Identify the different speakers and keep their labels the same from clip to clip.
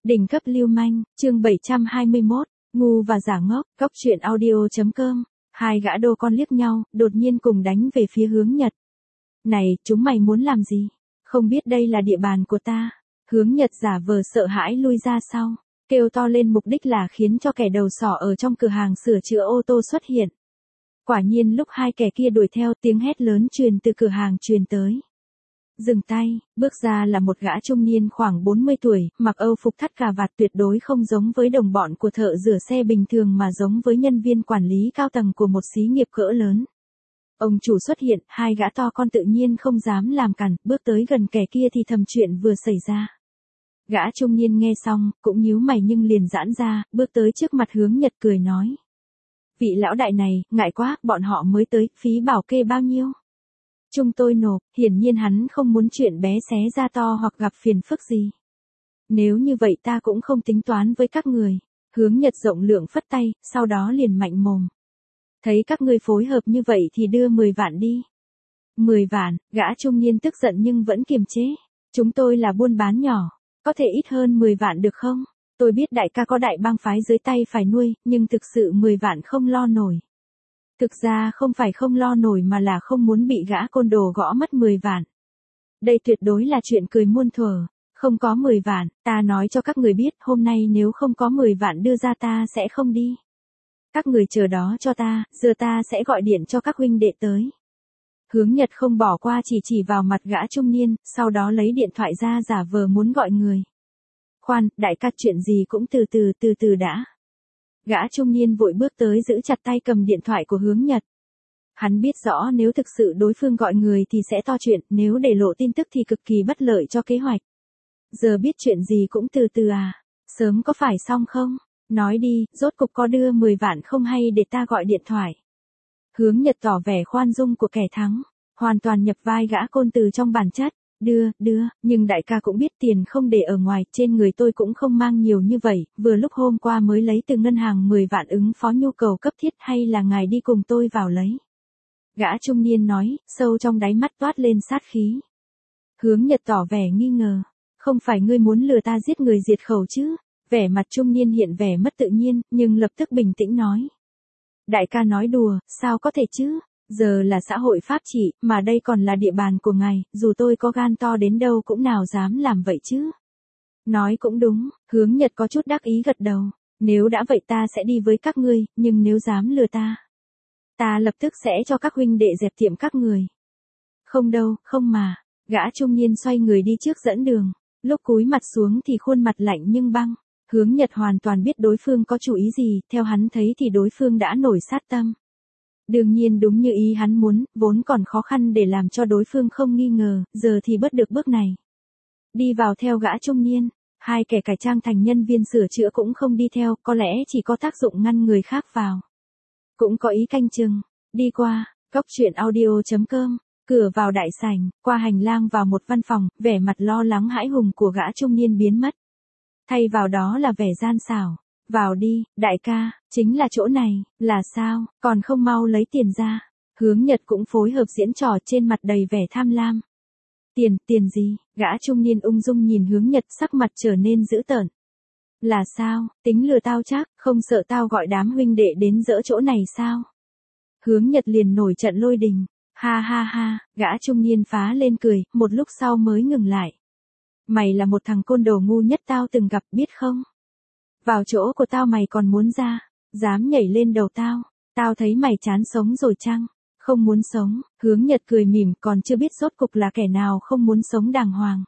Speaker 1: Đỉnh cấp lưu manh, chương 721, ngu và giả ngốc, góc truyện audio.com. Hai gã đô con liếc nhau, đột nhiên cùng đánh về phía Hướng Nhật. Này, chúng mày muốn làm gì? Không biết đây là địa bàn của ta. Hướng Nhật giả vờ sợ hãi lui ra sau, kêu to lên, mục đích là khiến cho kẻ đầu sỏ ở trong cửa hàng sửa chữa ô tô xuất hiện. Quả nhiên lúc hai kẻ kia đuổi theo, tiếng hét lớn truyền từ cửa hàng truyền tới. Dừng tay, bước ra là một gã trung niên khoảng 40 tuổi, mặc âu phục thắt cà vạt, tuyệt đối không giống với đồng bọn của thợ rửa xe bình thường mà giống với nhân viên quản lý cao tầng của một xí nghiệp cỡ lớn. Ông chủ xuất hiện, hai gã to con tự nhiên không dám làm cản, bước tới gần kẻ kia thì thầm chuyện vừa xảy ra. Gã trung niên nghe xong, cũng nhíu mày nhưng liền giãn ra, bước tới trước mặt Hướng Nhật cười nói. Vị lão đại này, ngại quá, bọn họ mới tới, phí bảo kê bao nhiêu? Chúng tôi nộp, hiển nhiên hắn không muốn chuyện bé xé ra to hoặc gặp phiền phức gì. Nếu như vậy ta cũng không tính toán với các người. Hướng Nhật rộng lượng phất tay, sau đó liền mạnh mồm. Thấy các ngươi phối hợp như vậy thì đưa 10 vạn đi. 10 vạn, gã trung niên tức giận nhưng vẫn kiềm chế. Chúng tôi là buôn bán nhỏ, có thể ít hơn 10 vạn được không? Tôi biết đại ca có đại bang phái dưới tay phải nuôi, nhưng thực sự 10 vạn không lo nổi. Thực ra không phải không lo nổi mà là không muốn bị gã côn đồ gõ mất 10 vạn. Đây tuyệt đối là chuyện cười muôn thuở. Không có 10 vạn, ta nói cho các người biết, hôm nay nếu không có 10 vạn đưa ra ta sẽ không đi. Các người chờ đó cho ta, giờ ta sẽ gọi điện cho các huynh đệ tới. Hướng Nhật không bỏ qua, chỉ vào mặt gã trung niên, sau đó lấy điện thoại ra giả vờ muốn gọi người. Khoan, đại ca, chuyện gì cũng từ từ đã. Gã trung niên vội bước tới giữ chặt tay cầm điện thoại của Hướng Nhật. Hắn biết rõ nếu thực sự đối phương gọi người thì sẽ to chuyện, nếu để lộ tin tức thì cực kỳ bất lợi cho kế hoạch. Giờ biết chuyện gì cũng từ từ à, sớm có phải xong không? Nói đi, rốt cục có đưa 10 vạn không hay để ta gọi điện thoại? Hướng Nhật tỏ vẻ khoan dung của kẻ thắng, hoàn toàn nhập vai gã côn từ trong bản chất. Đưa, nhưng đại ca cũng biết tiền không để ở ngoài, trên người tôi cũng không mang nhiều như vậy, vừa lúc hôm qua mới lấy từ ngân hàng 10 vạn ứng phó nhu cầu cấp thiết, hay là ngài đi cùng tôi vào lấy? Gã trung niên nói, sâu trong đáy mắt toát lên sát khí. Hướng Nhật tỏ vẻ nghi ngờ, không phải ngươi muốn lừa ta giết người diệt khẩu chứ? Vẻ mặt trung niên hiện vẻ mất tự nhiên, nhưng lập tức bình tĩnh nói. Đại ca nói đùa, sao có thể chứ? Giờ là xã hội pháp trị, mà đây còn là địa bàn của ngài, dù tôi có gan to đến đâu cũng nào dám làm vậy chứ. Nói cũng đúng, Hướng Nhật có chút đắc ý gật đầu. Nếu đã vậy ta sẽ đi với các ngươi, nhưng nếu dám lừa ta lập tức sẽ cho các huynh đệ dẹp tiệm các người. Không đâu, không mà. Gã trung niên xoay người đi trước dẫn đường. Lúc cúi mặt xuống thì khuôn mặt lạnh nhưng băng. Hướng Nhật hoàn toàn biết đối phương có chủ ý gì, theo hắn thấy thì đối phương đã nổi sát tâm. Đương nhiên đúng như ý hắn muốn, vốn còn khó khăn để làm cho đối phương không nghi ngờ, giờ thì bớt được bước này. Đi vào theo gã trung niên, hai kẻ cải trang thành nhân viên sửa chữa cũng không đi theo, có lẽ chỉ có tác dụng ngăn người khác vào. Cũng có ý canh chừng, đi qua, góc truyện audio.com, cửa vào đại sảnh, qua hành lang vào một văn phòng, vẻ mặt lo lắng hãi hùng của gã trung niên biến mất. Thay vào đó là vẻ gian xảo. Vào đi, đại ca, chính là chỗ này, là sao, còn không mau lấy tiền ra. Hướng Nhật cũng phối hợp diễn trò, trên mặt đầy vẻ tham lam. Tiền gì? Gã trung niên ung dung nhìn Hướng Nhật, sắc mặt trở nên dữ tợn. Là sao, tính lừa tao chắc, không sợ tao gọi đám huynh đệ đến dỡ chỗ này sao? Hướng Nhật liền nổi trận lôi đình. Ha, gã trung niên phá lên cười, một lúc sau mới ngừng lại. Mày là một thằng côn đồ ngu nhất tao từng gặp, biết không? Vào chỗ của tao mày còn muốn ra, dám nhảy lên đầu tao thấy mày chán sống rồi chăng? Không muốn sống, Hướng Nhật cười mỉm, còn chưa biết rốt cục là kẻ nào không muốn sống đàng hoàng.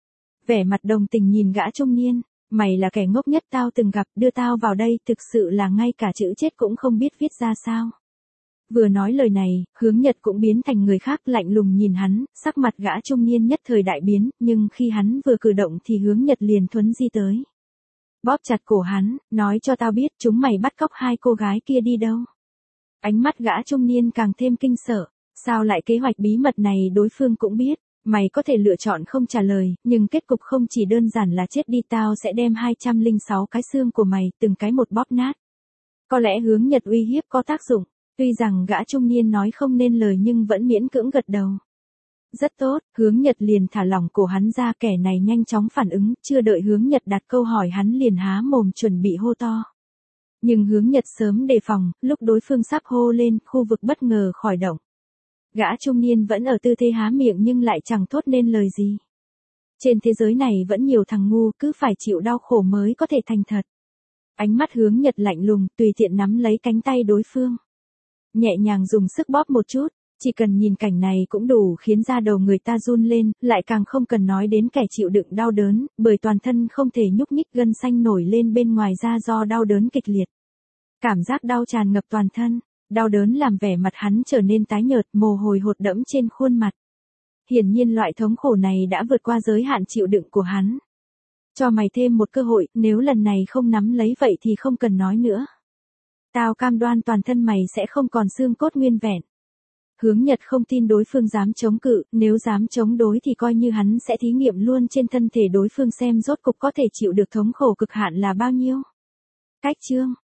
Speaker 1: Vẻ mặt đồng tình nhìn gã trung niên, mày là kẻ ngốc nhất tao từng gặp, đưa tao vào đây thực sự là ngay cả chữ chết cũng không biết viết ra sao. Vừa nói lời này, Hướng Nhật cũng biến thành người khác, lạnh lùng nhìn hắn, sắc mặt gã trung niên nhất thời đại biến, nhưng khi hắn vừa cử động thì Hướng Nhật liền thuấn di tới. Bóp chặt cổ hắn, nói cho tao biết chúng mày bắt cóc hai cô gái kia đi đâu. Ánh mắt gã trung niên càng thêm kinh sợ, sao lại kế hoạch bí mật này đối phương cũng biết, mày có thể lựa chọn không trả lời, nhưng kết cục không chỉ đơn giản là chết đi, tao sẽ đem 206 cái xương của mày từng cái một bóp nát. Có lẽ Hướng Nhật uy hiếp có tác dụng, tuy rằng gã trung niên nói không nên lời nhưng vẫn miễn cưỡng gật đầu. Rất tốt, Hướng Nhật liền thả lỏng cổ hắn ra, kẻ này nhanh chóng phản ứng, chưa đợi Hướng Nhật đặt câu hỏi hắn liền há mồm chuẩn bị hô to. Nhưng Hướng Nhật sớm đề phòng, lúc đối phương sắp hô lên, khu vực bất ngờ khỏi động. Gã trung niên vẫn ở tư thế há miệng nhưng lại chẳng thốt nên lời gì. Trên thế giới này vẫn nhiều thằng ngu, cứ phải chịu đau khổ mới có thể thành thật. Ánh mắt Hướng Nhật lạnh lùng, tùy tiện nắm lấy cánh tay đối phương. Nhẹ nhàng dùng sức bóp một chút, chỉ cần nhìn cảnh này cũng đủ khiến da đầu người ta run lên, lại càng không cần nói đến kẻ chịu đựng đau đớn, bởi toàn thân không thể nhúc nhích, gân xanh nổi lên bên ngoài da do đau đớn kịch liệt. Cảm giác đau tràn ngập toàn thân, đau đớn làm vẻ mặt hắn trở nên tái nhợt, mồ hôi hột đẫm trên khuôn mặt. Hiển nhiên loại thống khổ này đã vượt qua giới hạn chịu đựng của hắn. Cho mày thêm một cơ hội, nếu lần này không nắm lấy vậy thì không cần nói nữa. Tao cam đoan toàn thân mày sẽ không còn xương cốt nguyên vẹn. Hướng Nhật không tin đối phương dám chống cự, nếu dám chống đối thì coi như hắn sẽ thí nghiệm luôn trên thân thể đối phương xem rốt cục có thể chịu được thống khổ cực hạn là bao nhiêu. Cách chương